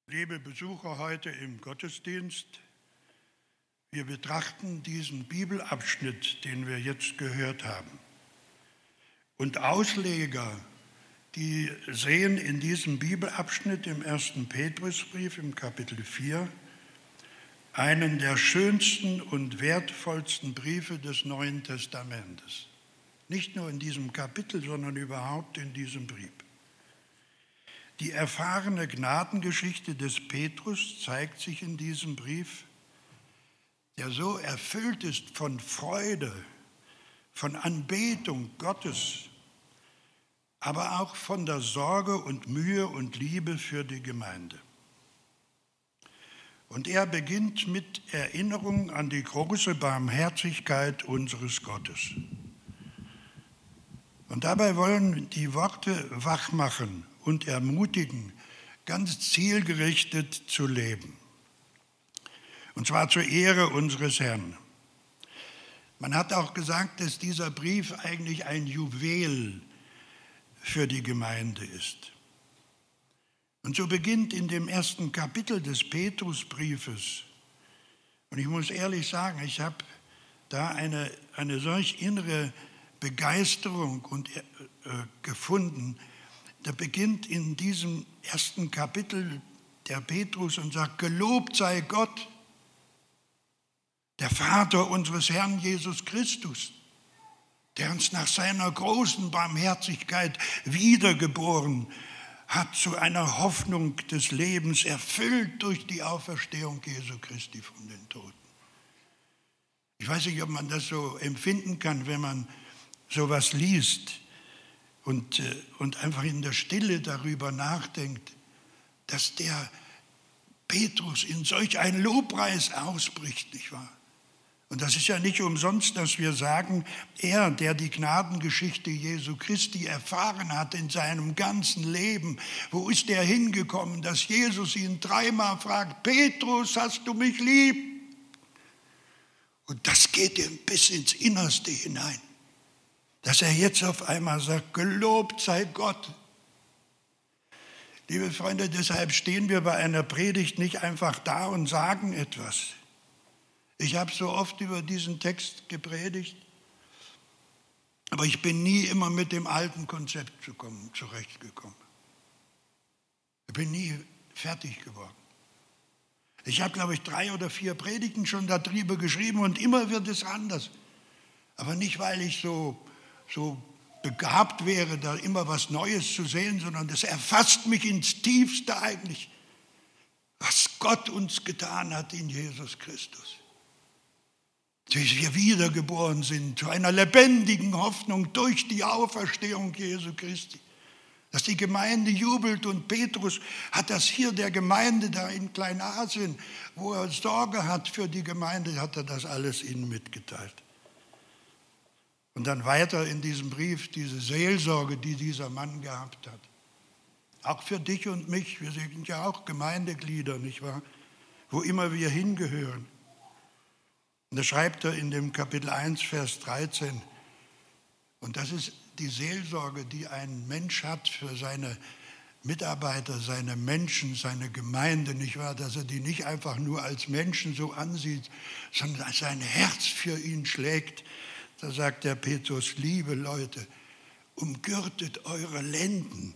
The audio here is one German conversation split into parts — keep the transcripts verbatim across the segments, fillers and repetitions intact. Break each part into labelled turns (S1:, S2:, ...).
S1: Liebe Besucher heute im Gottesdienst, wir betrachten diesen Bibelabschnitt, den wir jetzt gehört haben. Und Ausleger, die sehen in diesem Bibelabschnitt im ersten Petrusbrief im Kapitel vier einen der schönsten und wertvollsten Briefe des Neuen Testamentes. Nicht nur in diesem Kapitel, sondern überhaupt in diesem Brief. Die erfahrene Gnadengeschichte des Petrus zeigt sich in diesem Brief, der so erfüllt ist von Freude, von Anbetung Gottes, aber auch von der Sorge und Mühe und Liebe für die Gemeinde. Und er beginnt mit Erinnerung an die große Barmherzigkeit unseres Gottes. Und dabei wollen die Worte wachmachen und ermutigen, ganz zielgerichtet zu leben. Und zwar zur Ehre unseres Herrn. Man hat auch gesagt, dass dieser Brief eigentlich ein Juwel für die Gemeinde ist. Und so beginnt in dem ersten Kapitel des Petrusbriefes, und ich muss ehrlich sagen, ich habe da eine, eine solch innere Begeisterung und, äh, gefunden. Da beginnt in diesem ersten Kapitel der Petrus und sagt, gelobt sei Gott, der Vater unseres Herrn Jesus Christus, der uns nach seiner großen Barmherzigkeit wiedergeboren hat zu einer Hoffnung des Lebens, erfüllt durch die Auferstehung Jesu Christi von den Toten. Ich weiß nicht, ob man das so empfinden kann, wenn man sowas liest und, und einfach in der Stille darüber nachdenkt, dass der Petrus in solch einen Lobpreis ausbricht, nicht wahr? Und das ist ja nicht umsonst, dass wir sagen, er, der die Gnadengeschichte Jesu Christi erfahren hat in seinem ganzen Leben, wo ist er hingekommen, dass Jesus ihn dreimal fragt, Petrus, hast du mich lieb? Und das geht ihm bis ins Innerste hinein, dass er jetzt auf einmal sagt, gelobt sei Gott. Liebe Freunde, deshalb stehen wir bei einer Predigt nicht einfach da und sagen etwas. Ich habe so oft über diesen Text gepredigt, aber ich bin nie immer mit dem alten Konzept zurechtgekommen. Ich bin nie fertig geworden. Ich habe, glaube ich, drei oder vier Predigten schon darüber geschrieben und immer wird es anders. Aber nicht, weil ich so, so begabt wäre, da immer was Neues zu sehen, sondern das erfasst mich ins Tiefste eigentlich, was Gott uns getan hat in Jesus Christus. Dass wir wiedergeboren sind, zu einer lebendigen Hoffnung durch die Auferstehung Jesu Christi. Dass die Gemeinde jubelt und Petrus hat das hier der Gemeinde da in Kleinasien, wo er Sorge hat für die Gemeinde, hat er das alles ihnen mitgeteilt. Und dann weiter in diesem Brief diese Seelsorge, die dieser Mann gehabt hat. Auch für dich und mich, wir sind ja auch Gemeindeglieder, nicht wahr? Wo immer wir hingehören. Und da schreibt er in dem Kapitel eins, Vers dreizehn, und das ist die Seelsorge, die ein Mensch hat für seine Mitarbeiter, seine Menschen, seine Gemeinde, nicht wahr? Dass er die nicht einfach nur als Menschen so ansieht, sondern dass sein Herz für ihn schlägt. Da sagt der Petrus, liebe Leute, umgürtet eure Lenden,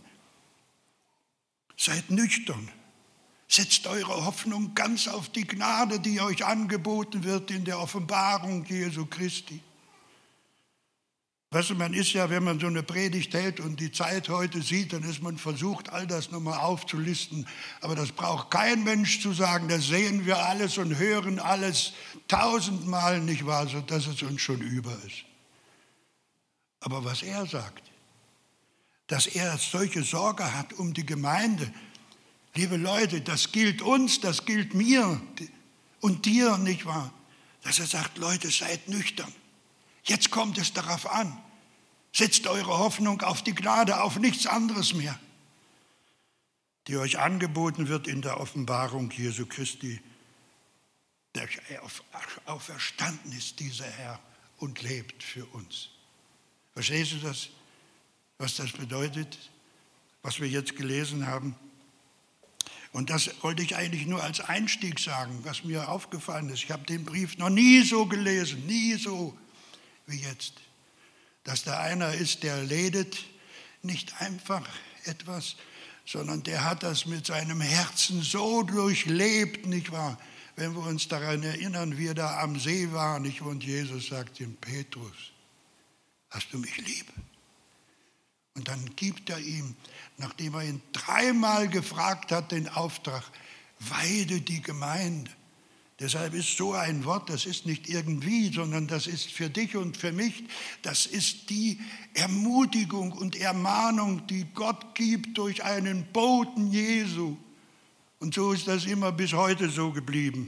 S1: seid nüchtern. Setzt eure Hoffnung ganz auf die Gnade, die euch angeboten wird in der Offenbarung Jesu Christi. Weißt du, man ist ja, wenn man so eine Predigt hält und die Zeit heute sieht, dann ist man versucht, all das nochmal aufzulisten. Aber das braucht kein Mensch zu sagen, das sehen wir alles und hören alles tausendmal, nicht wahr, sodass es uns schon über ist. Aber was er sagt, dass er solche Sorge hat um die Gemeinde, liebe Leute, das gilt uns, das gilt mir und dir, nicht wahr? Dass er sagt, Leute, seid nüchtern. Jetzt kommt es darauf an. Setzt eure Hoffnung auf die Gnade, auf nichts anderes mehr, die euch angeboten wird in der Offenbarung Jesu Christi, der auferstanden ist, dieser Herr, und lebt für uns. Verstehst du das, was das bedeutet, was wir jetzt gelesen haben? Und das wollte ich eigentlich nur als Einstieg sagen, was mir aufgefallen ist. Ich habe den Brief noch nie so gelesen, nie so wie jetzt. Dass da einer ist, der ledet nicht einfach etwas, sondern der hat das mit seinem Herzen so durchlebt, nicht wahr? Wenn wir uns daran erinnern, wie er da am See war, nicht wahr? Und Jesus sagt ihm, Petrus, hast du mich lieb? Und dann gibt er ihm, nachdem er ihn dreimal gefragt hat, den Auftrag, weide die Gemeinde. Deshalb ist so ein Wort, das ist nicht irgendwie, sondern das ist für dich und für mich, das ist die Ermutigung und Ermahnung, die Gott gibt durch einen Boten Jesu. Und so ist das immer bis heute so geblieben.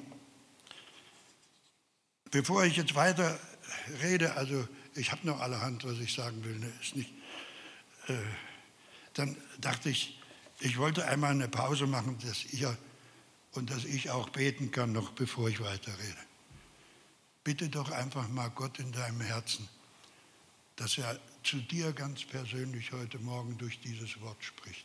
S1: Bevor ich jetzt weiter rede, also ich habe noch allerhand, was ich sagen will, ne, ist nicht, äh, dann dachte ich, ich wollte einmal eine Pause machen, dass ihr und dass ich auch beten kann, noch bevor ich weiterrede. Bitte doch einfach mal Gott in deinem Herzen, dass er zu dir ganz persönlich heute Morgen durch dieses Wort spricht.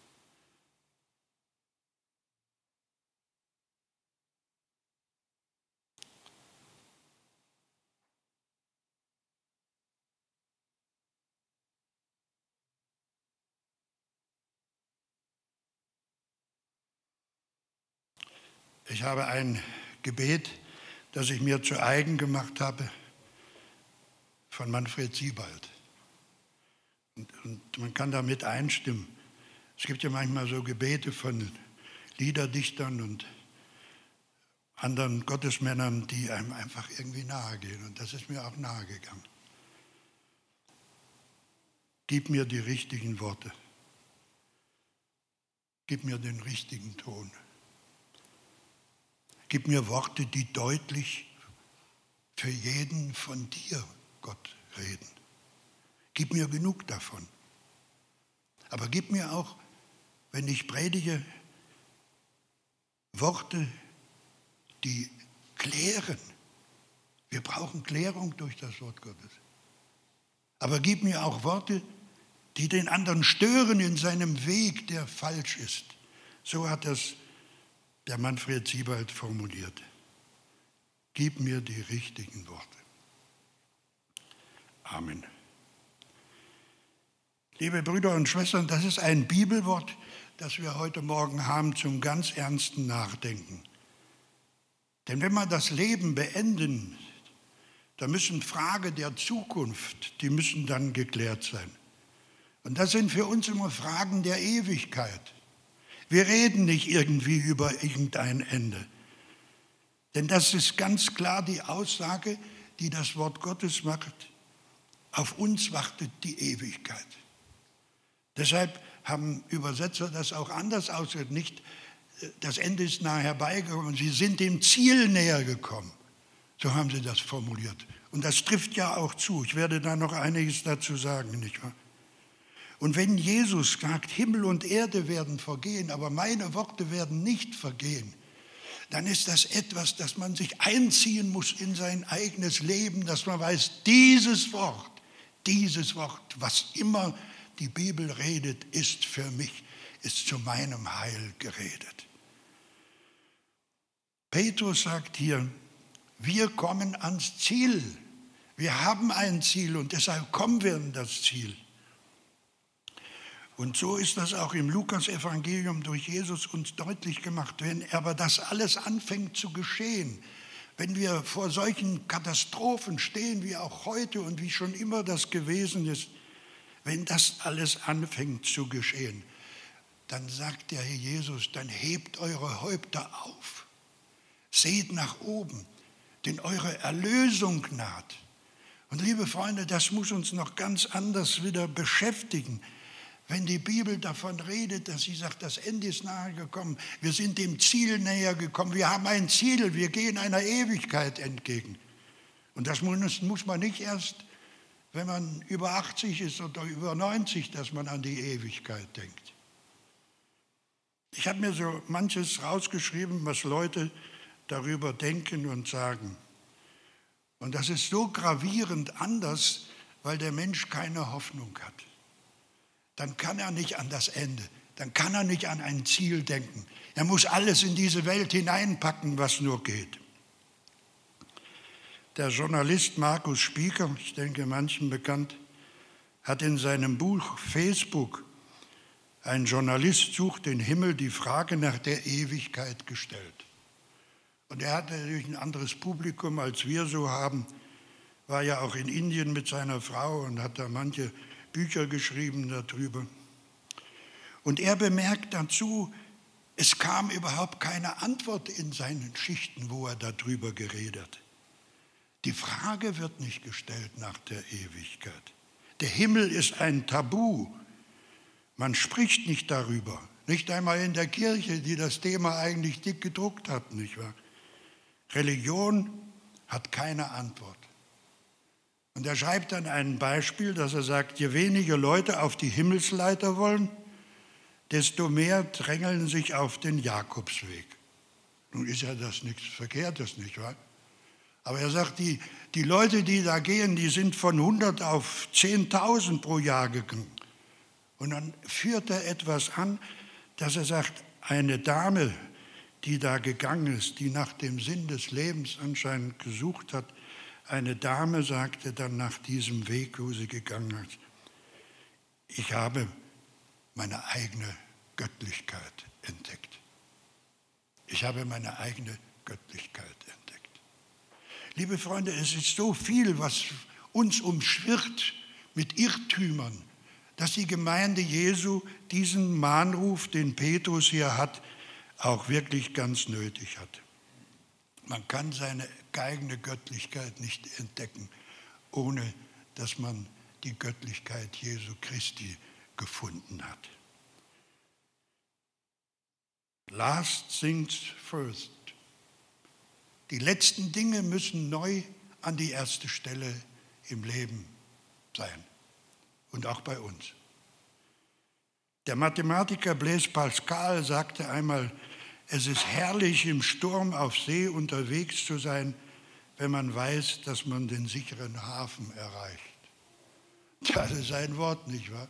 S1: Ich habe ein Gebet, das ich mir zu eigen gemacht habe, von Manfred Siebald. Und, und man kann damit einstimmen. Es gibt ja manchmal so Gebete von Liederdichtern und anderen Gottesmännern, die einem einfach irgendwie nahe gehen. Und das ist mir auch nahe gegangen. Gib mir die richtigen Worte. Gib mir den richtigen Ton. Gib mir Worte, die deutlich für jeden von dir, Gott, reden. Gib mir genug davon. Aber gib mir auch, wenn ich predige, Worte, die klären. Wir brauchen Klärung durch das Wort Gottes. Aber gib mir auch Worte, die den anderen stören in seinem Weg, der falsch ist. So hat das der Manfred Siebald formuliert. Gib mir die richtigen Worte. Amen. Liebe Brüder und Schwestern, das ist ein Bibelwort, das wir heute Morgen haben zum ganz ernsten Nachdenken. Denn wenn wir das Leben beenden, da müssen Fragen der Zukunft, die müssen dann geklärt sein. Und das sind für uns immer Fragen der Ewigkeit. Wir reden nicht irgendwie über irgendein Ende. Denn das ist ganz klar die Aussage, die das Wort Gottes macht. Auf uns wartet die Ewigkeit. Deshalb haben Übersetzer das auch anders ausgedrückt. Nicht, das Ende ist nahe herbeigekommen, sie sind dem Ziel näher gekommen. So haben sie das formuliert. Und das trifft ja auch zu. Ich werde da noch einiges dazu sagen, nicht wahr? Und wenn Jesus sagt, Himmel und Erde werden vergehen, aber meine Worte werden nicht vergehen, dann ist das etwas, das man sich einziehen muss in sein eigenes Leben, dass man weiß, dieses Wort, dieses Wort, was immer die Bibel redet, ist für mich, ist zu meinem Heil geredet. Petrus sagt hier, wir kommen ans Ziel. Wir haben ein Ziel und deshalb kommen wir in das Ziel. Und so ist das auch im Lukas-Evangelium durch Jesus uns deutlich gemacht. Wenn aber das alles anfängt zu geschehen, wenn wir vor solchen Katastrophen stehen, wie auch heute und wie schon immer das gewesen ist, wenn das alles anfängt zu geschehen, dann sagt der Herr Jesus, dann hebt eure Häupter auf, seht nach oben, denn eure Erlösung naht. Und liebe Freunde, das muss uns noch ganz anders wieder beschäftigen. Wenn die Bibel davon redet, dass sie sagt, das Ende ist nahe gekommen, wir sind dem Ziel näher gekommen, wir haben ein Ziel, wir gehen einer Ewigkeit entgegen. Und das muss, muss man nicht erst, wenn man über achtzig ist oder über neunzig, dass man an die Ewigkeit denkt. Ich habe mir so manches rausgeschrieben, was Leute darüber denken und sagen. Und das ist so gravierend anders, weil der Mensch keine Hoffnung hat. Dann kann er nicht an das Ende. dann kann er nicht an ein Ziel denken. Er muss alles in diese Welt hineinpacken, was nur geht. Der Journalist Markus Spieker, ich denke manchen bekannt, hat in seinem Buch Facebook "Ein Journalist sucht den Himmel" die Frage nach der Ewigkeit gestellt. Und er hatte natürlich ein anderes Publikum, als wir so haben, war ja auch in Indien mit seiner Frau und hat da manche Bücher geschrieben darüber. Und er bemerkt dazu, es kam überhaupt keine Antwort in seinen Schichten, wo er darüber geredet hat. Die Frage wird nicht gestellt nach der Ewigkeit. Der Himmel ist ein Tabu. Man spricht nicht darüber. Nicht einmal in der Kirche, die das Thema eigentlich dick gedruckt hat, nicht wahr? Religion hat keine Antwort. Und er schreibt dann ein Beispiel, dass er sagt, je weniger Leute auf die Himmelsleiter wollen, desto mehr drängeln sich auf den Jakobsweg. Nun ist ja das nichts Verkehrtes, nicht wahr? Aber er sagt, die, die Leute, die da gehen, die sind von hundert auf zehntausend pro Jahr gegangen. Und dann führt er etwas an, dass er sagt, eine Dame, die da gegangen ist, die nach dem Sinn des Lebens anscheinend gesucht hat, eine Dame sagte dann nach diesem Weg, wo sie gegangen ist, ich habe meine eigene Göttlichkeit entdeckt. Ich habe meine eigene Göttlichkeit entdeckt. Liebe Freunde, es ist so viel, was uns umschwirrt mit Irrtümern, dass die Gemeinde Jesu diesen Mahnruf, den Petrus hier hat, auch wirklich ganz nötig hat. Man kann seine eigene Göttlichkeit nicht entdecken, ohne dass man die Göttlichkeit Jesu Christi gefunden hat. Last things first. Die letzten Dinge müssen neu an die erste Stelle im Leben sein. Und auch bei uns. Der Mathematiker Blaise Pascal sagte einmal, es ist herrlich, im Sturm auf See unterwegs zu sein, wenn man weiß, dass man den sicheren Hafen erreicht. Das ist ein Wort, nicht wahr?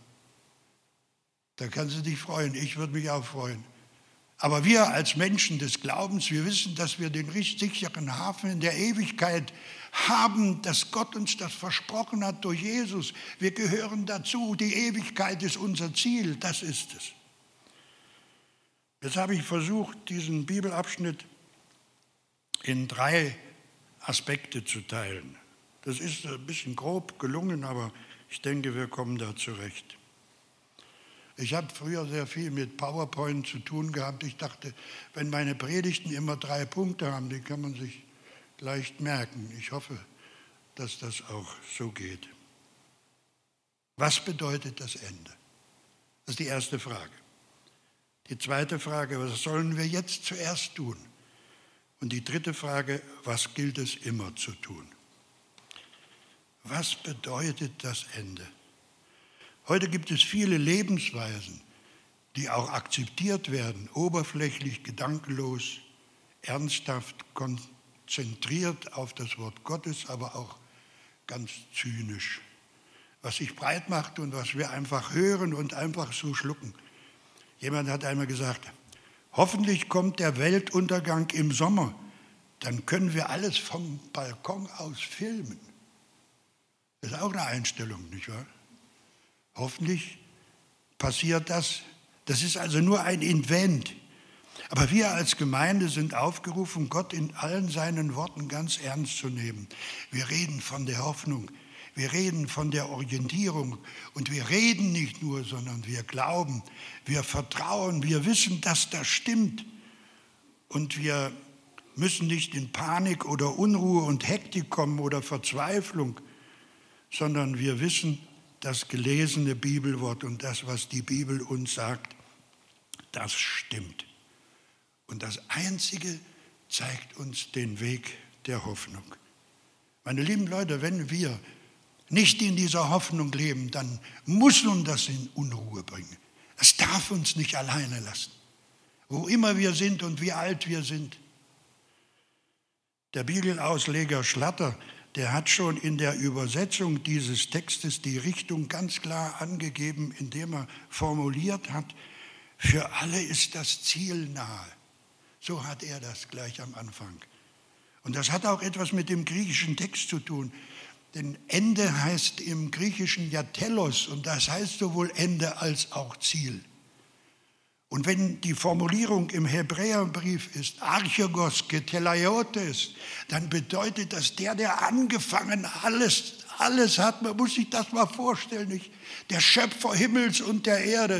S1: Da kannst du dich freuen, ich würde mich auch freuen. Aber wir als Menschen des Glaubens, wir wissen, dass wir den richtig sicheren Hafen in der Ewigkeit haben, dass Gott uns das versprochen hat durch Jesus. Wir gehören dazu, die Ewigkeit ist unser Ziel, das ist es. Jetzt habe ich versucht, diesen Bibelabschnitt in drei Aspekte zu teilen. Das ist ein bisschen grob gelungen, aber ich denke, wir kommen da zurecht. Ich habe früher sehr viel mit PowerPoint zu tun gehabt. Ich dachte, wenn meine Predigten immer drei Punkte haben, die kann man sich leicht merken. Ich hoffe, dass das auch so geht. Was bedeutet das Ende? Das ist die erste Frage. Die zweite Frage, was sollen wir jetzt zuerst tun? Und die dritte Frage, was gilt es immer zu tun? Was bedeutet das Ende? Heute gibt es viele Lebensweisen, die auch akzeptiert werden, oberflächlich, gedankenlos, ernsthaft, konzentriert auf das Wort Gottes, aber auch ganz zynisch. Was sich breit macht und was wir einfach hören und einfach so schlucken. Jemand hat einmal gesagt, hoffentlich kommt der Weltuntergang im Sommer, dann können wir alles vom Balkon aus filmen. Das ist auch eine Einstellung, nicht wahr? Hoffentlich passiert das. Das ist also nur ein Invent. Aber wir als Gemeinde sind aufgerufen, Gott in allen seinen Worten ganz ernst zu nehmen. Wir reden von der Hoffnung, wir reden von der Orientierung und wir reden nicht nur, sondern wir glauben, wir vertrauen, wir wissen, dass das stimmt. Und wir müssen nicht in Panik oder Unruhe und Hektik kommen oder Verzweiflung, sondern wir wissen, das gelesene Bibelwort und das, was die Bibel uns sagt, das stimmt. Und das Einzige zeigt uns den Weg der Hoffnung. Meine lieben Leute, wenn wir nicht in dieser Hoffnung leben, dann muss uns das in Unruhe bringen. Es darf uns nicht alleine lassen, wo immer wir sind und wie alt wir sind. Der Bibelausleger Schlatter, der hat schon in der Übersetzung dieses Textes die Richtung ganz klar angegeben, indem er formuliert hat, Für alle ist das Ziel nahe. So hat er das gleich am Anfang. Und das hat auch etwas mit dem griechischen Text zu tun. Denn Ende heißt im Griechischen ja telos und das heißt sowohl Ende als auch Ziel. Und wenn die Formulierung im Hebräerbrief ist, Archegos getelaiotes, dann bedeutet das, der, der angefangen alles, alles hat, man muss sich das mal vorstellen, nicht? Der Schöpfer Himmels und der Erde,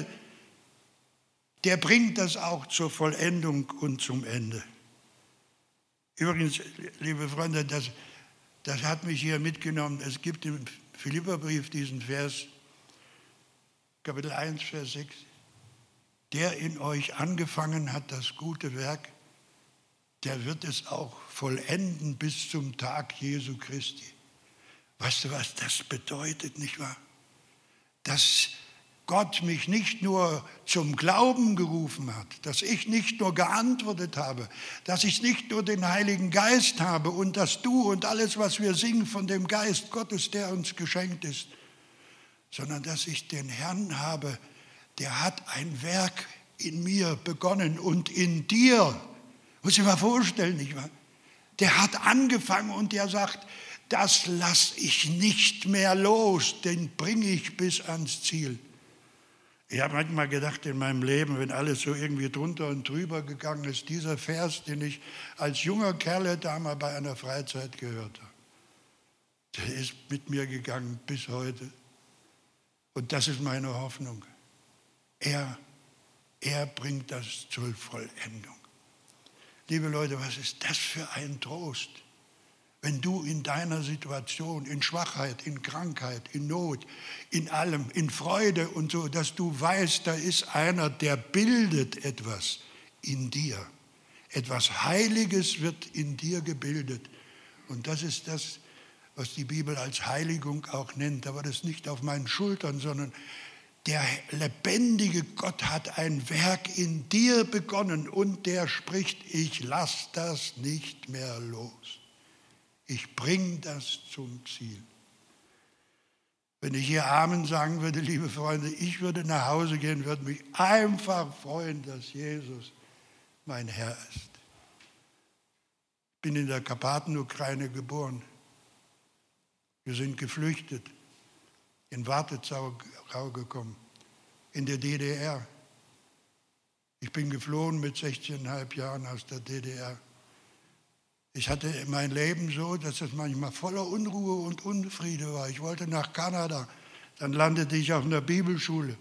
S1: der bringt das auch zur Vollendung und zum Ende. Übrigens, liebe Freunde, das, das hat mich hier mitgenommen. Es gibt im Philipperbrief diesen Vers, Kapitel eins, Vers sechs. Der in euch angefangen hat, das gute Werk, der wird es auch vollenden bis zum Tag Jesu Christi. Weißt du, was das bedeutet, nicht wahr? Dass Gott mich nicht nur zum Glauben gerufen hat, dass ich nicht nur geantwortet habe, dass ich nicht nur den Heiligen Geist habe und dass du und alles, was wir singen von dem Geist Gottes, der uns geschenkt ist, sondern dass ich den Herrn habe, der hat ein Werk in mir begonnen und in dir. Muss ich mal vorstellen, nicht wahr? Der hat angefangen und der sagt, das lasse ich nicht mehr los, den bringe ich bis ans Ziel. Ich habe manchmal gedacht in meinem Leben, wenn alles so irgendwie drunter und drüber gegangen ist, dieser Vers, den ich als junger Kerl da mal bei einer Freizeit gehört habe, der ist mit mir gegangen bis heute. Und das ist meine Hoffnung. Er, er bringt das zur Vollendung. Liebe Leute, was ist das für ein Trost, wenn du in deiner Situation, in Schwachheit, in Krankheit, in Not, in allem, in Freude und so, dass du weißt, da ist einer, der bildet etwas in dir. Etwas Heiliges wird in dir gebildet. Und das ist das, was die Bibel als Heiligung auch nennt. Aber das nicht auf meinen Schultern, sondern der lebendige Gott hat ein Werk in dir begonnen und der spricht, ich lasse das nicht mehr los. Ich bringe das zum Ziel. Wenn ich hier Amen sagen würde, liebe Freunde, ich würde nach Hause gehen, würde mich einfach freuen, dass Jesus mein Herr ist. Ich bin in der Karpaten-Ukraine geboren. Wir sind geflüchtet, in Wartezau gekommen, in der D D R. Ich bin geflohen mit sechzehneinhalb Jahren aus der D D R. Ich hatte mein Leben so, dass es manchmal voller Unruhe und Unfriede war. Ich wollte nach Kanada, dann landete ich auf einer Bibelschule.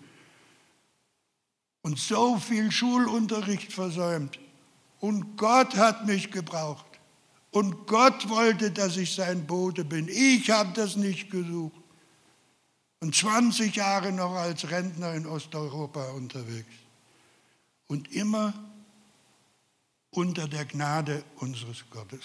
S1: Und so viel Schulunterricht versäumt. Und Gott hat mich gebraucht. Und Gott wollte, dass ich sein Bote bin. Ich habe das nicht gesucht. Und zwanzig Jahre noch als Rentner in Osteuropa unterwegs. Und immer unter der Gnade unseres Gottes.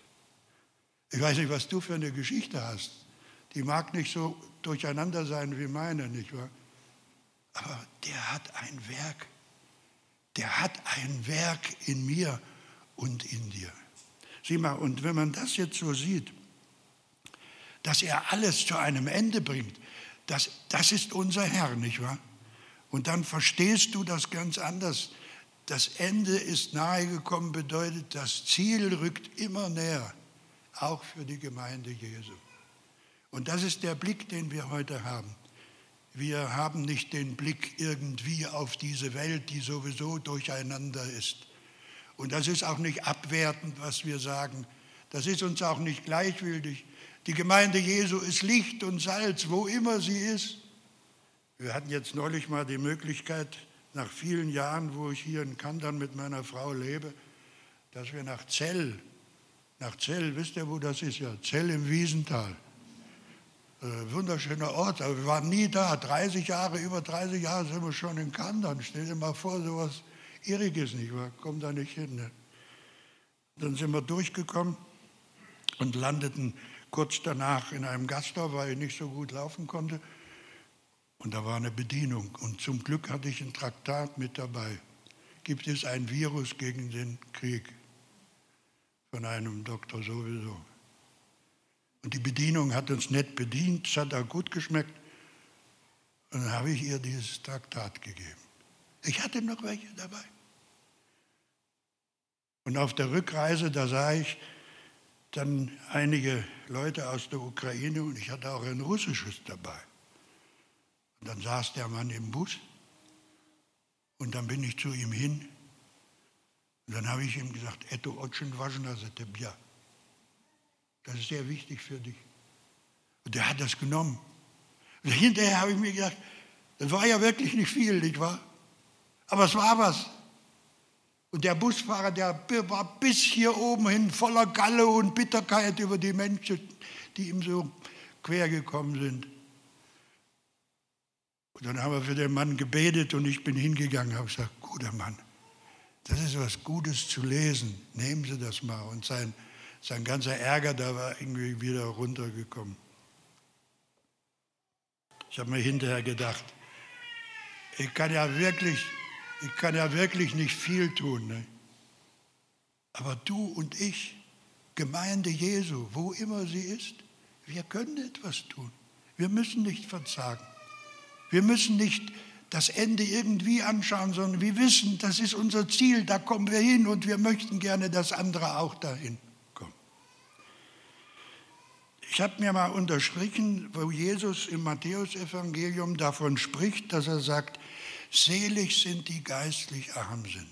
S1: Ich weiß nicht, was du für eine Geschichte hast. Die mag nicht so durcheinander sein wie meine, nicht wahr? Aber der hat ein Werk. Der hat ein Werk in mir und in dir. Sieh mal, und wenn man das jetzt so sieht, dass er alles zu einem Ende bringt, das, das ist unser Herr, nicht wahr? Und dann verstehst du das ganz anders. Das Ende ist nahe gekommen, bedeutet, das Ziel rückt immer näher, auch für die Gemeinde Jesu. Und das ist der Blick, den wir heute haben. Wir haben nicht den Blick irgendwie auf diese Welt, die sowieso durcheinander ist. Und das ist auch nicht abwertend, was wir sagen. Das ist uns auch nicht gleichgültig. Die Gemeinde Jesu ist Licht und Salz, wo immer sie ist. Wir hatten jetzt neulich mal die Möglichkeit, nach vielen Jahren, wo ich hier in Kandern mit meiner Frau lebe, dass wir nach Zell, nach Zell, wisst ihr, wo das ist? Ja, Zell im Wiesental. Äh, wunderschöner Ort, aber wir waren nie da. dreißig Jahre, über dreißig Jahre sind wir schon in Kandern. Stell dir mal vor, sowas Irriges, nicht wahr? Komm da nicht hin. Ne? Dann sind wir durchgekommen und landeten kurz danach in einem Gasthaus, weil ich nicht so gut laufen konnte. Und da war eine Bedienung. Und zum Glück hatte ich ein Traktat mit dabei. Gibt es ein Virus gegen den Krieg? Von einem Doktor sowieso. Und die Bedienung hat uns nett bedient, es hat auch gut geschmeckt. Und dann habe ich ihr dieses Traktat gegeben. Ich hatte noch welche dabei. Und auf der Rückreise, da sah ich dann einige Leute aus der Ukraine und ich hatte auch ein russisches dabei. Und dann saß der Mann im Bus und dann bin ich zu ihm hin und dann habe ich ihm gesagt, это очень важно за тебя. Das ist sehr wichtig für dich. Und der hat das genommen. Und hinterher habe ich mir gedacht, das war ja wirklich nicht viel, nicht wahr? Aber es war was. Und der Busfahrer, der war bis hier oben hin voller Galle und Bitterkeit über die Menschen, die ihm so quer gekommen sind. Und dann haben wir für den Mann gebetet und ich bin hingegangen und habe gesagt, guter Mann, das ist was Gutes zu lesen, nehmen Sie das mal. Und sein, sein ganzer Ärger, da war irgendwie wieder runtergekommen. Ich habe mir hinterher gedacht, ich kann ja wirklich... Ich kann ja wirklich nicht viel tun. Ne? Aber du und ich, Gemeinde Jesu, wo immer sie ist, wir können etwas tun. Wir müssen nicht verzagen. Wir müssen nicht das Ende irgendwie anschauen, sondern wir wissen, das ist unser Ziel, da kommen wir hin und wir möchten gerne, dass andere auch dahin kommen. Ich habe mir mal unterstrichen, wo Jesus im Matthäusevangelium davon spricht, dass er sagt, selig sind die geistlich arm sind.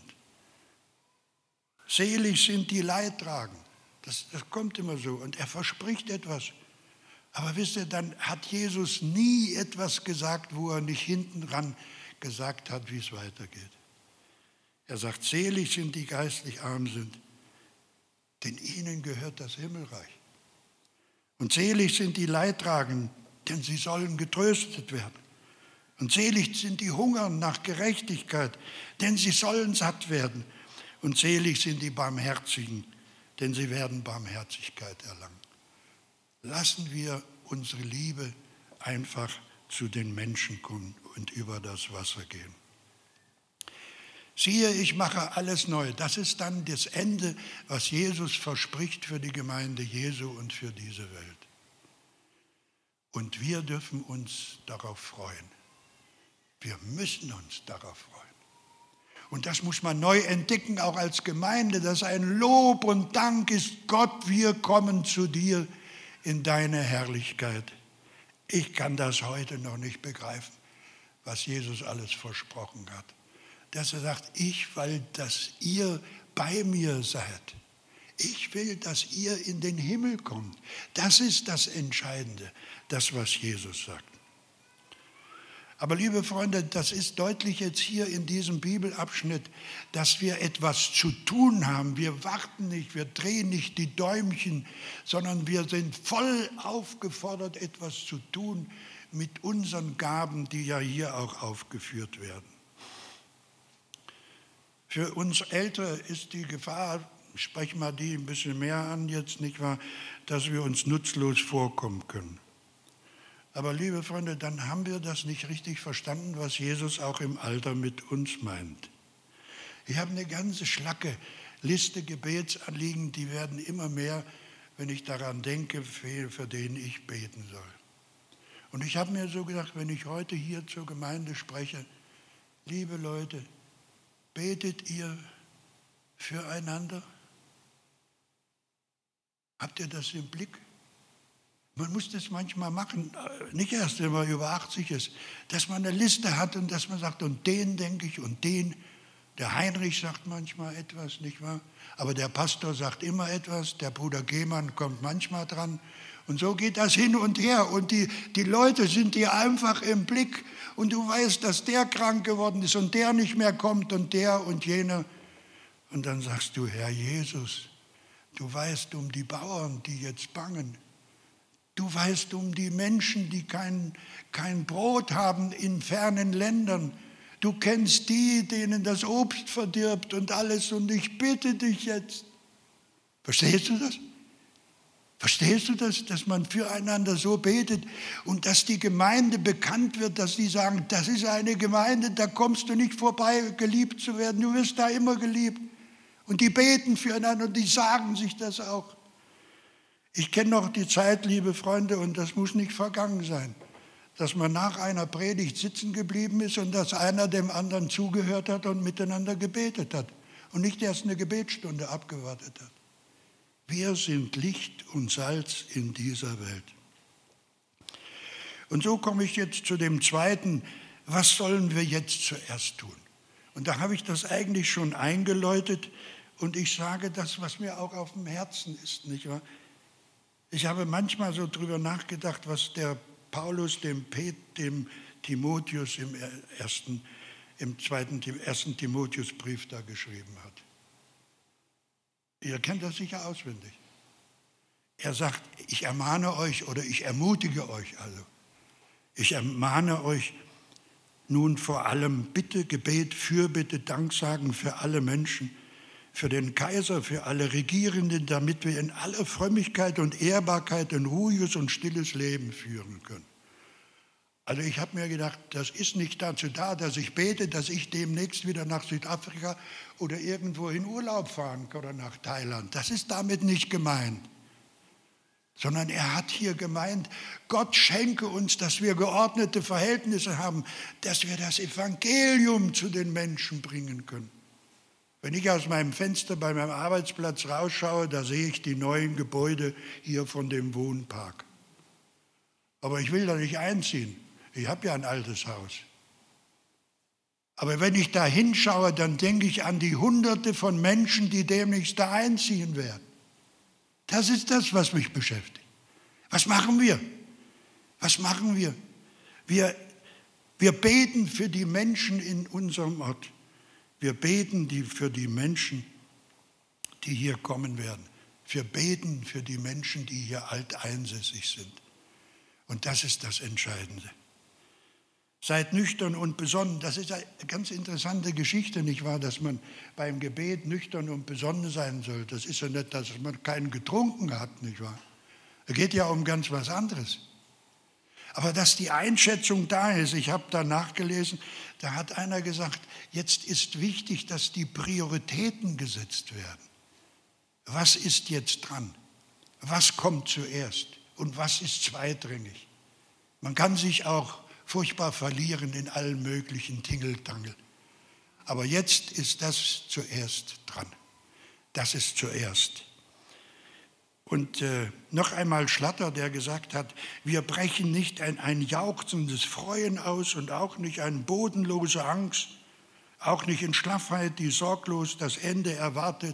S1: Selig sind die Leidtragenden. Das, das kommt immer so. Und er verspricht etwas. Aber wisst ihr, dann hat Jesus nie etwas gesagt, wo er nicht hinten ran gesagt hat, wie es weitergeht. Er sagt, selig sind die geistlich arm sind, denn ihnen gehört das Himmelreich. Und selig sind die Leidtragenden, denn sie sollen getröstet werden. Und selig sind die hungern nach Gerechtigkeit, denn sie sollen satt werden. Und selig sind die Barmherzigen, denn sie werden Barmherzigkeit erlangen. Lassen wir unsere Liebe einfach zu den Menschen kommen und über das Wasser gehen. Siehe, ich mache alles neu. Das ist dann das Ende, was Jesus verspricht für die Gemeinde Jesu und für diese Welt. Und wir dürfen uns darauf freuen. Wir müssen uns darauf freuen. Und das muss man neu entdecken, auch als Gemeinde, dass ein Lob und Dank ist, Gott, wir kommen zu dir in deine Herrlichkeit. Ich kann das heute noch nicht begreifen, was Jesus alles versprochen hat. Dass er sagt, ich will, dass ihr bei mir seid. Ich will, dass ihr in den Himmel kommt. Das ist das Entscheidende, das, was Jesus sagt. Aber liebe Freunde, das ist deutlich jetzt hier in diesem Bibelabschnitt, dass wir etwas zu tun haben. Wir warten nicht, wir drehen nicht die Däumchen, sondern wir sind voll aufgefordert, etwas zu tun mit unseren Gaben, die ja hier auch aufgeführt werden. Für uns Ältere ist die Gefahr, ich spreche mal die ein bisschen mehr an jetzt, nicht wahr, dass wir uns nutzlos vorkommen können. Aber liebe Freunde, dann haben wir das nicht richtig verstanden, was Jesus auch im Alter mit uns meint. Ich habe eine ganze Schlacke Liste Gebetsanliegen, die werden immer mehr, wenn ich daran denke, für den ich beten soll. Und ich habe mir so gedacht, wenn ich heute hier zur Gemeinde spreche, liebe Leute, betet ihr füreinander? Habt ihr das im Blick? Man muss das manchmal machen, nicht erst, wenn man über achtzig ist, dass man eine Liste hat und dass man sagt, und den denke ich und den. Der Heinrich sagt manchmal etwas, nicht wahr? Aber der Pastor sagt immer etwas, der Bruder Gehmann kommt manchmal dran. Und so geht das hin und her. Und die, die Leute sind dir einfach im Blick. Und du weißt, dass der krank geworden ist und der nicht mehr kommt und der und jener. Und dann sagst du, Herr Jesus, du weißt um die Bauern, die jetzt bangen. Du weißt um die Menschen, die kein, kein Brot haben in fernen Ländern. Du kennst die, denen das Obst verdirbt und alles. Und ich bitte dich jetzt. Verstehst du das? Verstehst du das, dass man füreinander so betet und dass die Gemeinde bekannt wird, dass die sagen, das ist eine Gemeinde, da kommst du nicht vorbei, geliebt zu werden. Du wirst da immer geliebt. Und die beten füreinander und die sagen sich das auch. Ich kenne noch die Zeit, liebe Freunde, und das muss nicht vergangen sein. dass man nach einer Predigt sitzen geblieben ist und dass einer dem anderen zugehört hat und miteinander gebetet hat und nicht erst eine Gebetsstunde abgewartet hat. Wir sind Licht und Salz in dieser Welt. Und so komme ich jetzt zu dem zweiten, was sollen wir jetzt zuerst tun? Und da habe ich das eigentlich schon eingeläutet und ich sage das, was mir auch auf dem Herzen ist, nicht wahr? Ich habe manchmal so drüber nachgedacht, was der Paulus dem, Pet, dem Timotheus im ersten, im zweiten, ersten Timotheusbrief da geschrieben hat. Ihr kennt das sicher auswendig. Er sagt, ich ermahne euch oder ich ermutige euch also. Ich ermahne euch nun vor allem Bitte, Gebet, Fürbitte, Danksagen für alle Menschen, für den Kaiser, für alle Regierenden, damit wir in aller Frömmigkeit und Ehrbarkeit ein ruhiges und stilles Leben führen können. Also ich habe mir gedacht, das ist nicht dazu da, dass ich bete, dass ich demnächst wieder nach Südafrika oder irgendwo in Urlaub fahren kann oder nach Thailand. Das ist damit nicht gemeint. Sondern er hat hier gemeint, Gott schenke uns, dass wir geordnete Verhältnisse haben, dass wir das Evangelium zu den Menschen bringen können. Wenn ich aus meinem Fenster bei meinem Arbeitsplatz rausschaue, da sehe ich die neuen Gebäude hier von dem Wohnpark. Aber ich will da nicht einziehen. Ich habe ja ein altes Haus. Aber wenn ich da hinschaue, dann denke ich an die Hunderte von Menschen, die demnächst da einziehen werden. Das ist das, was mich beschäftigt. Was machen wir? Was machen wir? Wir, wir beten für die Menschen in unserem Ort. Wir beten die, für die Menschen, die hier kommen werden. Wir beten für die Menschen, die hier alteinsässig sind. Und das ist das Entscheidende. Seid nüchtern und besonnen. Das ist eine ganz interessante Geschichte, nicht wahr, dass man beim Gebet nüchtern und besonnen sein soll. Das ist ja nicht, dass man keinen getrunken hat, nicht wahr? Es geht ja um ganz was anderes. Aber dass die Einschätzung da ist, ich habe da nachgelesen, da hat einer gesagt, jetzt ist wichtig, dass die Prioritäten gesetzt werden. Was ist jetzt dran? Was kommt zuerst? Und was ist zweitrangig? Man kann sich auch furchtbar verlieren in allen möglichen Tingeltangel. Aber jetzt ist das zuerst dran. Das ist zuerst. Und äh, noch einmal Schlatter, der gesagt hat, wir brechen nicht ein, ein jauchzendes Freuen aus und auch nicht eine bodenlose Angst, auch nicht in Schlaffheit, die sorglos das Ende erwartet,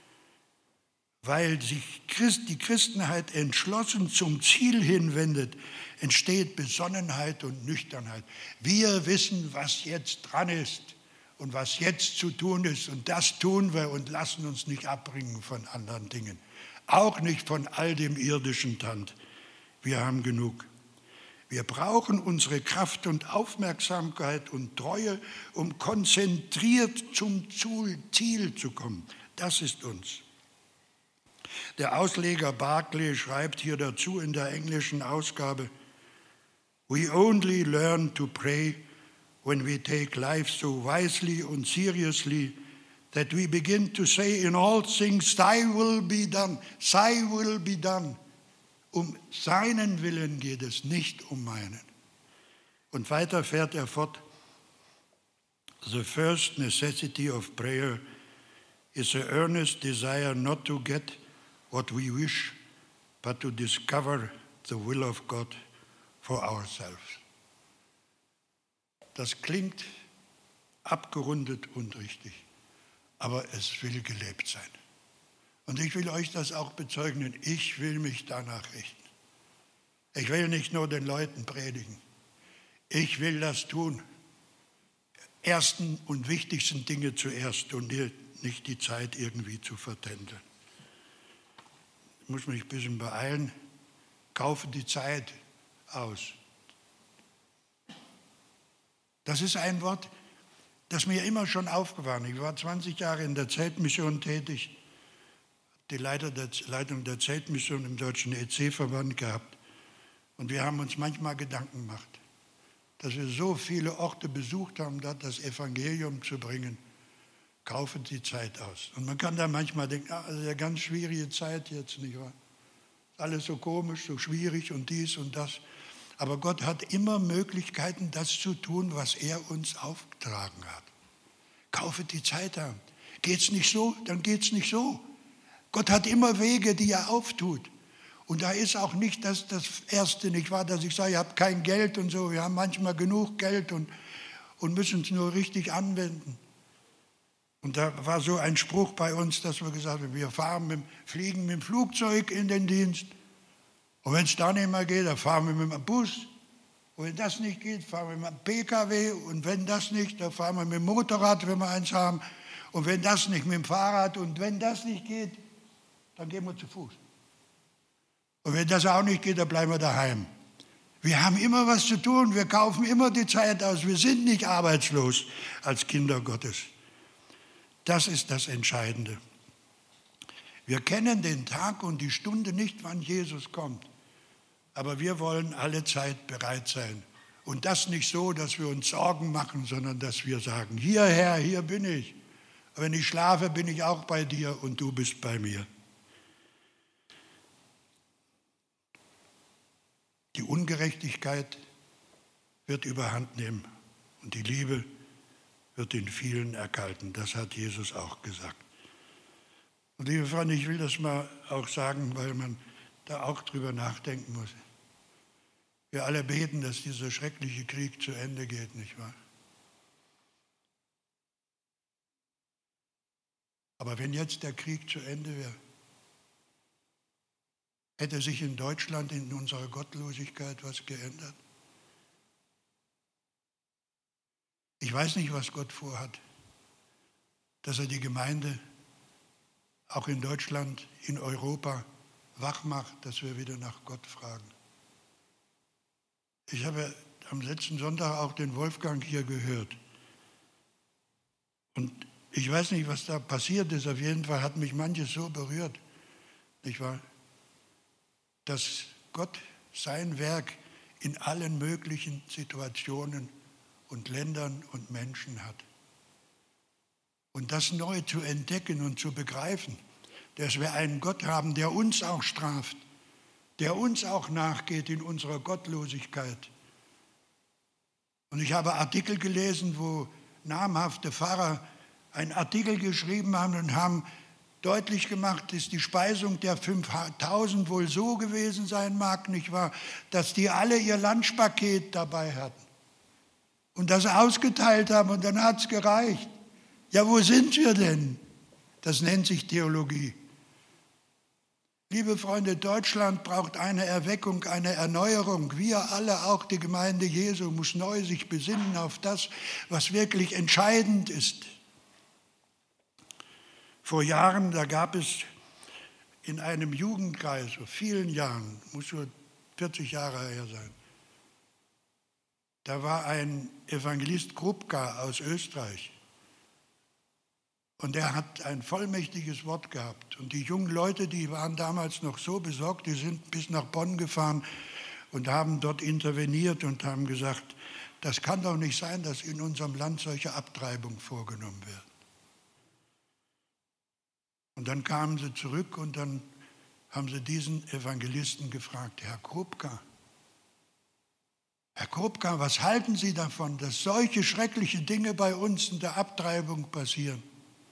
S1: weil sich Christ, die Christenheit entschlossen zum Ziel hinwendet, entsteht Besonnenheit und Nüchternheit. Wir wissen, was jetzt dran ist und was jetzt zu tun ist und das tun wir und lassen uns nicht abbringen von anderen Dingen. Auch nicht von all dem irdischen Tand. Wir haben genug. Wir brauchen unsere Kraft und Aufmerksamkeit und Treue, um konzentriert zum Ziel zu kommen. Das ist uns. Der Ausleger Barclay schreibt hier dazu in der englischen Ausgabe, We only learn to pray when we take life so wisely and seriously that we begin to say in all things, Thy will be done, Thy will be done. Um seinen Willen geht es, nicht um meinen. Und weiter fährt er fort, The first necessity of prayer is a earnest desire not to get what we wish, but to discover the will of God for ourselves. Das klingt abgerundet und richtig, aber es will gelebt sein. Und ich will euch das auch bezeugen, ich will mich danach richten. Ich will nicht nur den Leuten predigen, ich will das tun. Ersten und wichtigsten Dinge zuerst und nicht die Zeit irgendwie zu vertändeln. Ich muss mich ein bisschen beeilen, kaufe die Zeit aus. Das ist ein Wort, das mir immer schon aufgefahren ist. Ich war zwanzig Jahre in der Zeltmission tätig, die Leiter der, Leitung der Zeltmission im Deutschen E C-Verband gehabt. Und wir haben uns manchmal Gedanken gemacht, dass wir so viele Orte besucht haben, dort das Evangelium zu bringen. Kaufen die Zeit aus. Und man kann da manchmal denken, ah, das ist eine ganz schwierige Zeit jetzt, nicht wahr? Alles so komisch, so schwierig und dies und das. Aber Gott hat immer Möglichkeiten, das zu tun, was er uns aufgetragen hat. Kaufe die Zeit an. Geht's nicht so, dann geht's nicht so. Gott hat immer Wege, die er auftut. Und da ist auch nicht das, das Erste, nicht wahr, dass ich sage, ihr habt kein Geld und so. Wir haben manchmal genug Geld und, und müssen es nur richtig anwenden. Und da war so ein Spruch bei uns, dass wir gesagt haben, wir fahren mit, fliegen mit dem Flugzeug in den Dienst. Und wenn es da nicht mehr geht, dann fahren wir mit dem Bus. Und wenn das nicht geht, fahren wir mit dem P K W. Und wenn das nicht, dann fahren wir mit dem Motorrad, wenn wir eins haben. Und wenn das nicht, mit dem Fahrrad. Und wenn das nicht geht, dann gehen wir zu Fuß. Und wenn das auch nicht geht, dann bleiben wir daheim. Wir haben immer was zu tun. Wir kaufen immer die Zeit aus. Wir sind nicht arbeitslos als Kinder Gottes. Das ist das Entscheidende. Wir kennen den Tag und die Stunde nicht, wann Jesus kommt. Aber wir wollen alle Zeit bereit sein. Und das nicht so, dass wir uns Sorgen machen, sondern dass wir sagen, hier Herr, hier bin ich. Wenn ich schlafe, bin ich auch bei dir und du bist bei mir. Die Ungerechtigkeit wird überhand nehmen und die Liebe wird in vielen erkalten. Das hat Jesus auch gesagt. Und liebe Freunde, ich will das mal auch sagen, weil man da auch drüber nachdenken muss. Wir alle beten, dass dieser schreckliche Krieg zu Ende geht, nicht wahr? Aber wenn jetzt der Krieg zu Ende wäre, hätte sich in Deutschland in unserer Gottlosigkeit was geändert? Ich weiß nicht, was Gott vorhat, dass er die Gemeinde auch in Deutschland, in Europa wach macht, dass wir wieder nach Gott fragen. Ich habe am letzten Sonntag auch den Wolfgang hier gehört. Und ich weiß nicht, was da passiert ist. Auf jeden Fall hat mich manches so berührt, nicht wahr? Dass Gott sein Werk in allen möglichen Situationen und Ländern und Menschen hat. Und das neu zu entdecken und zu begreifen, dass wir einen Gott haben, der uns auch straft, der uns auch nachgeht in unserer Gottlosigkeit. Und ich habe Artikel gelesen, wo namhafte Pfarrer einen Artikel geschrieben haben und haben deutlich gemacht, dass die Speisung der fünftausend wohl so gewesen sein mag, nicht wahr, dass die alle ihr Lunchpaket dabei hatten und das ausgeteilt haben und dann hat es gereicht. Ja, wo sind wir denn? Das nennt sich Theologie. Liebe Freunde, Deutschland braucht eine Erweckung, eine Erneuerung. Wir alle, auch die Gemeinde Jesu, muss neu sich besinnen auf das, was wirklich entscheidend ist. Vor Jahren, da gab es in einem Jugendkreis, vor vielen Jahren, muss so vierzig Jahre her sein, da war ein Evangelist Krupka aus Österreich. Und er hat ein vollmächtiges Wort gehabt. Und die jungen Leute, die waren damals noch so besorgt, die sind bis nach Bonn gefahren und haben dort interveniert und haben gesagt, das kann doch nicht sein, dass in unserem Land solche Abtreibung vorgenommen wird. Und dann kamen sie zurück und dann haben sie diesen Evangelisten gefragt, Herr Krupka, Herr Krupka, was halten Sie davon, dass solche schreckliche Dinge bei uns in der Abtreibung passieren?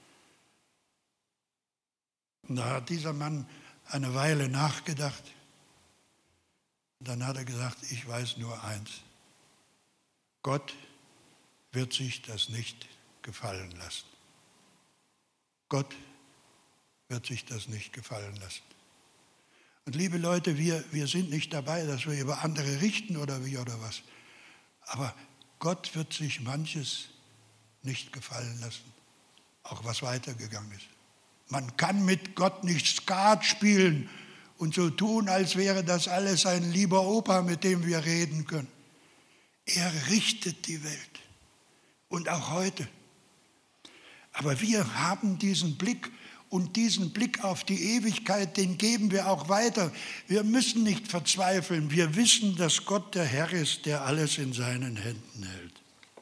S1: Und da hat dieser Mann eine Weile nachgedacht. Und dann hat er gesagt, ich weiß nur eins. Gott wird sich das nicht gefallen lassen. Gott wird sich das nicht gefallen lassen. Und liebe Leute, wir, wir sind nicht dabei, dass wir über andere richten oder wie oder was. Aber Gott wird sich manches nicht gefallen lassen, auch was weitergegangen ist. Man kann mit Gott nicht Skat spielen und so tun, als wäre das alles ein lieber Opa, mit dem wir reden können. Er richtet die Welt und auch heute. Aber wir haben diesen Blick und diesen Blick auf die Ewigkeit, den geben wir auch weiter. Wir müssen nicht verzweifeln. Wir wissen, dass Gott der Herr ist, der alles in seinen Händen hält.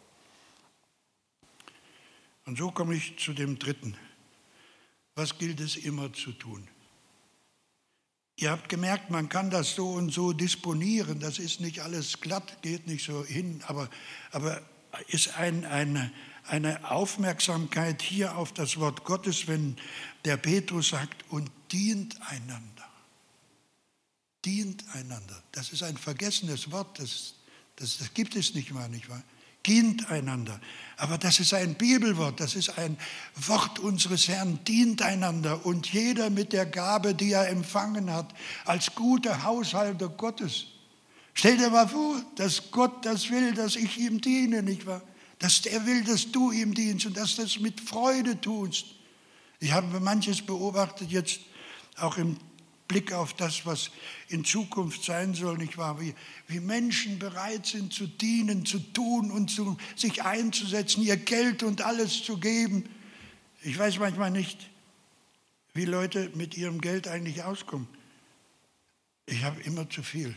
S1: Und so komme ich zu dem dritten. Was gilt es immer zu tun? Ihr habt gemerkt, man kann das so und so disponieren. Das ist nicht alles glatt, geht nicht so hin, aber, aber ist ein, eine, eine Aufmerksamkeit hier auf das Wort Gottes, wenn der Petrus sagt, und dient einander. Dient einander. Das ist ein vergessenes Wort, das, das, das gibt es nicht mal, nicht wahr? Dient einander. Aber das ist ein Bibelwort, das ist ein Wort unseres Herrn, dient einander. Und jeder mit der Gabe, die er empfangen hat, als guter Haushalter Gottes. Stell dir mal vor, dass Gott das will, dass ich ihm diene, nicht wahr? Dass er will, dass du ihm dienst und dass du das mit Freude tust. Ich habe manches beobachtet jetzt auch im Blick auf das, was in Zukunft sein soll, nicht wahr? Wie, wie Menschen bereit sind zu dienen, zu tun und zu, sich einzusetzen, ihr Geld und alles zu geben. Ich weiß manchmal nicht, wie Leute mit ihrem Geld eigentlich auskommen. Ich habe immer zu viel.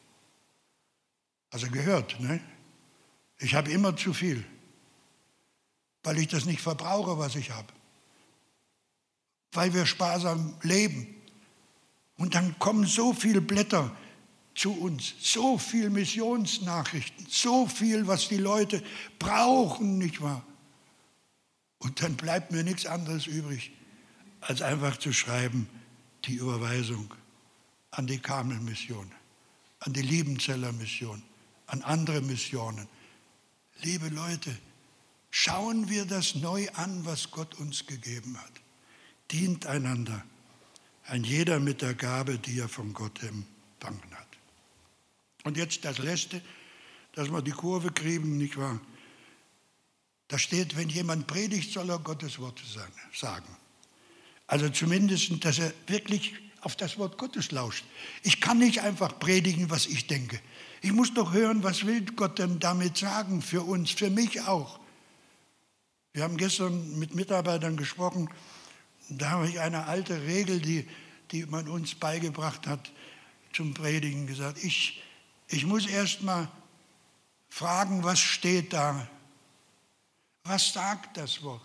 S1: Also gehört, ne? Ich habe immer zu viel, weil ich das nicht verbrauche, was ich habe. Weil wir sparsam leben. Und dann kommen so viele Blätter zu uns, so viele Missionsnachrichten, so viel, was die Leute brauchen, nicht wahr? Und dann bleibt mir nichts anderes übrig, als einfach zu schreiben, die Überweisung an die Karmel-Mission, an die Liebenzeller-Mission, an andere Missionen. Liebe Leute, schauen wir das neu an, was Gott uns gegeben hat. Dient einander. Ein jeder mit der Gabe, die er von Gott empfangen hat. Und jetzt das Letzte, dass wir die Kurve kriegen, nicht wahr? Da steht, wenn jemand predigt, soll er Gottes Worte sagen. Also zumindest, dass er wirklich auf das Wort Gottes lauscht. Ich kann nicht einfach predigen, was ich denke. Ich muss doch hören, was will Gott denn damit sagen für uns, für mich auch. Wir haben gestern mit Mitarbeitern gesprochen. Da habe ich eine alte Regel, die, die man uns beigebracht hat, zum Predigen gesagt. Ich, ich muss erst mal fragen, was steht da? Was sagt das Wort?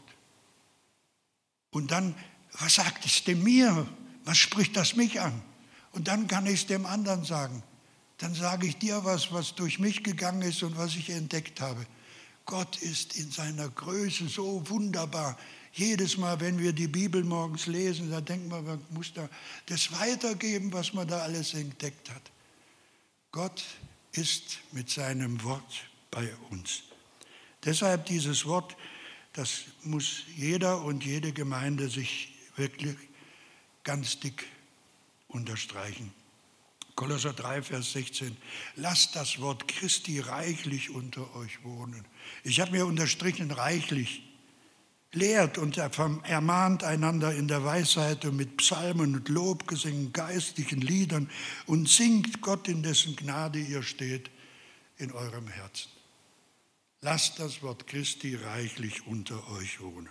S1: Und dann, was sagt es dem mir? Was spricht das mich an? Und dann kann ich es dem anderen sagen. Dann sage ich dir was, was durch mich gegangen ist und was ich entdeckt habe. Gott ist in seiner Größe so wunderbar. Jedes Mal, wenn wir die Bibel morgens lesen, da denkt man, man muss da das weitergeben, was man da alles entdeckt hat. Gott ist mit seinem Wort bei uns. Deshalb dieses Wort, das muss jeder und jede Gemeinde sich wirklich ganz dick unterstreichen. Kolosser drei, Vers sechzehn. Lasst das Wort Christi reichlich unter euch wohnen. Ich habe mir unterstrichen, reichlich. Lehrt und ermahnt einander in der Weisheit und mit Psalmen und Lobgesängen, geistlichen Liedern und singt Gott, in dessen Gnade ihr steht, in eurem Herzen. Lasst das Wort Christi reichlich unter euch wohnen.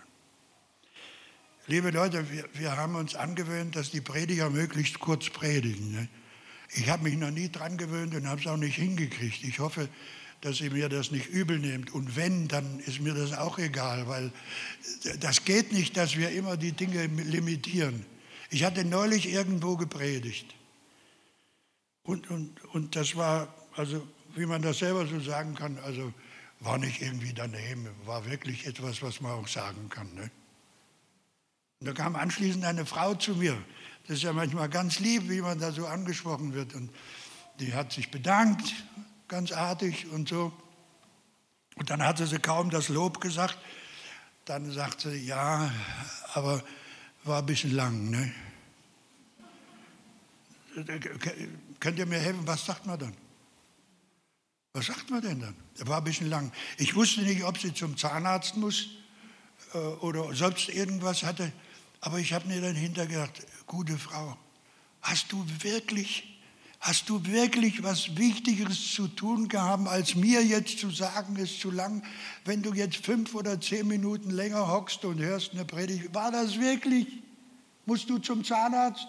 S1: Liebe Leute, wir, wir haben uns angewöhnt, dass die Prediger möglichst kurz predigen. Ne? Ich habe mich noch nie dran gewöhnt und habe es auch nicht hingekriegt. Ich hoffe, dass ihr mir das nicht übel nehmt. Und wenn, dann ist mir das auch egal, weil das geht nicht, dass wir immer die Dinge limitieren. Ich hatte neulich irgendwo gepredigt. Und, und, und das war, also wie man das selber so sagen kann, also war nicht irgendwie daneben, war wirklich etwas, was man auch sagen kann. Ne? Und da kam anschließend eine Frau zu mir. Das ist ja manchmal ganz lieb, wie man da so angesprochen wird. Und die hat sich bedankt, ganz artig und so. Und dann hatte sie kaum das Lob gesagt. Dann sagte sie, ja, aber war ein bisschen lang. Ne? Könnt ihr mir helfen, was sagt man dann? Was sagt man denn dann? War ein bisschen lang. Ich wusste nicht, ob sie zum Zahnarzt muss äh, oder sonst irgendwas hatte. Aber ich habe mir dann hintergedacht, gute Frau, hast du wirklich... Hast du wirklich was Wichtigeres zu tun gehabt, als mir jetzt zu sagen, ist zu lang? Wenn du jetzt fünf oder zehn Minuten länger hockst und hörst eine Predigt, war das wirklich? Musst du zum Zahnarzt?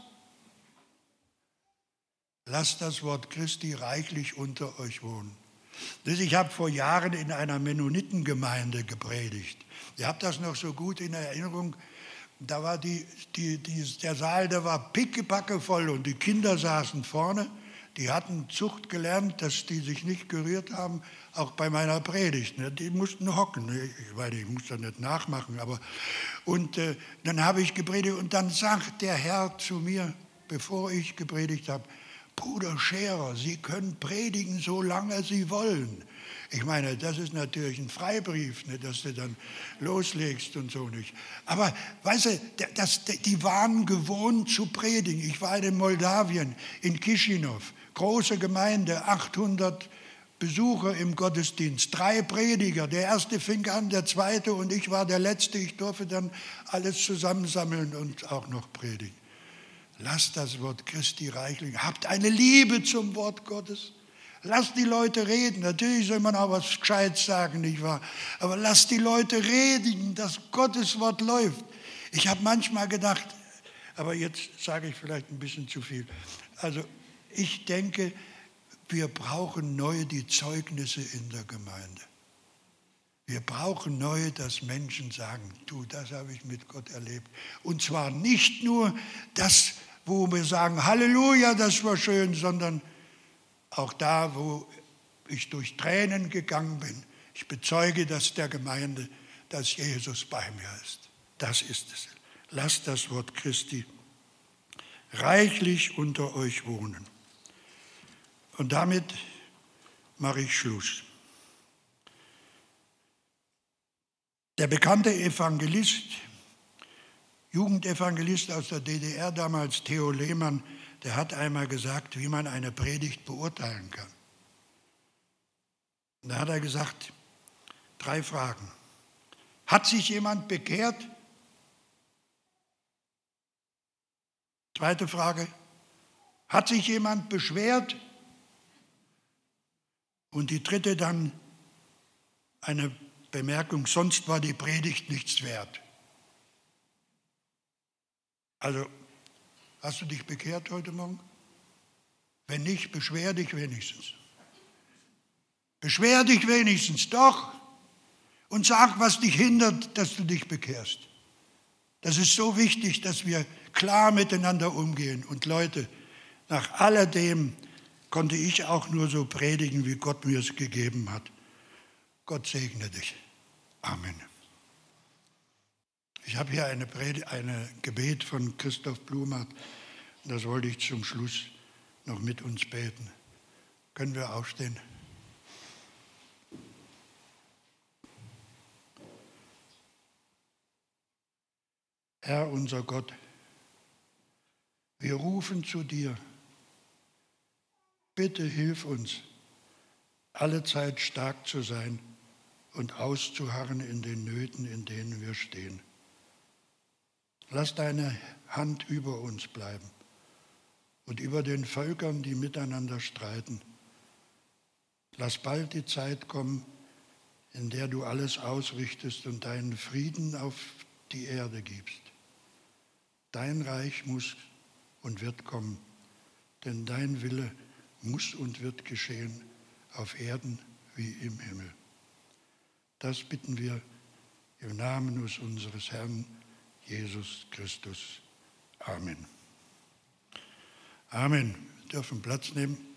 S1: Lasst das Wort Christi reichlich unter euch wohnen. Ich habe vor Jahren in einer Mennonitengemeinde gepredigt. Ihr habt das noch so gut in Erinnerung. Da war die, die, die, der Saal, der war pickepacke voll und die Kinder saßen vorne. Die hatten Zucht gelernt, dass die sich nicht gerührt haben, auch bei meiner Predigt. Ne? Die mussten hocken. Ne? Ich weiß, ich muss das nicht nachmachen. Aber und äh, dann habe ich gepredigt und dann sagt der Herr zu mir, bevor ich gepredigt habe, Bruder Scherer, Sie können predigen, solange Sie wollen. Ich meine, das ist natürlich ein Freibrief, ne, dass du dann loslegst und so nicht. Aber weißt du, das, die waren gewohnt zu predigen. Ich war in Moldawien, in Chisinau, große Gemeinde, achthundert Besucher im Gottesdienst, drei Prediger. Der erste fing an, der zweite und ich war der letzte. Ich durfte dann alles zusammensammeln und auch noch predigen. Lasst das Wort Christi reichlich. Habt eine Liebe zum Wort Gottes. Lasst die Leute reden. Natürlich soll man auch was Gescheites sagen, nicht wahr? Aber lasst die Leute reden, dass Gottes Wort läuft. Ich habe manchmal gedacht, aber jetzt sage ich vielleicht ein bisschen zu viel. Also ich denke, wir brauchen neu die Zeugnisse in der Gemeinde. Wir brauchen neu, dass Menschen sagen, du, das habe ich mit Gott erlebt. Und zwar nicht nur das, wo wir sagen, Halleluja, das war schön, sondern auch da, wo ich durch Tränen gegangen bin. Ich bezeuge das der Gemeinde, dass Jesus bei mir ist. Das ist es. Lasst das Wort Christi reichlich unter euch wohnen. Und damit mache ich Schluss. Der bekannte Evangelist, Jugendevangelist aus der D D R damals, Theo Lehmann, der hat einmal gesagt, wie man eine Predigt beurteilen kann. Und da hat er gesagt, drei Fragen. Hat sich jemand bekehrt? Zweite Frage, hat sich jemand beschwert? Und die dritte dann eine Bemerkung, sonst war die Predigt nichts wert. Also, hast du dich bekehrt heute Morgen? Wenn nicht, beschwer dich wenigstens. Beschwer dich wenigstens, doch. Und sag, was dich hindert, dass du dich bekehrst. Das ist so wichtig, dass wir klar miteinander umgehen. Und Leute, nach alledem konnte ich auch nur so predigen, wie Gott mir es gegeben hat. Gott segne dich. Amen. Ich habe hier eine Predigt, ein Gebet von Christoph Blumert. Das wollte ich zum Schluss noch mit uns beten. Können wir aufstehen? Herr unser Gott, wir rufen zu dir. Bitte hilf uns, allezeit stark zu sein und auszuharren in den Nöten, in denen wir stehen. Lass deine Hand über uns bleiben und über den Völkern, die miteinander streiten. Lass bald die Zeit kommen, in der du alles ausrichtest und deinen Frieden auf die Erde gibst. Dein Reich muss und wird kommen, denn dein Wille muss und wird geschehen, auf Erden wie im Himmel. Das bitten wir im Namen unseres Herrn Jesus Christus. Amen. Amen. Wir dürfen Platz nehmen.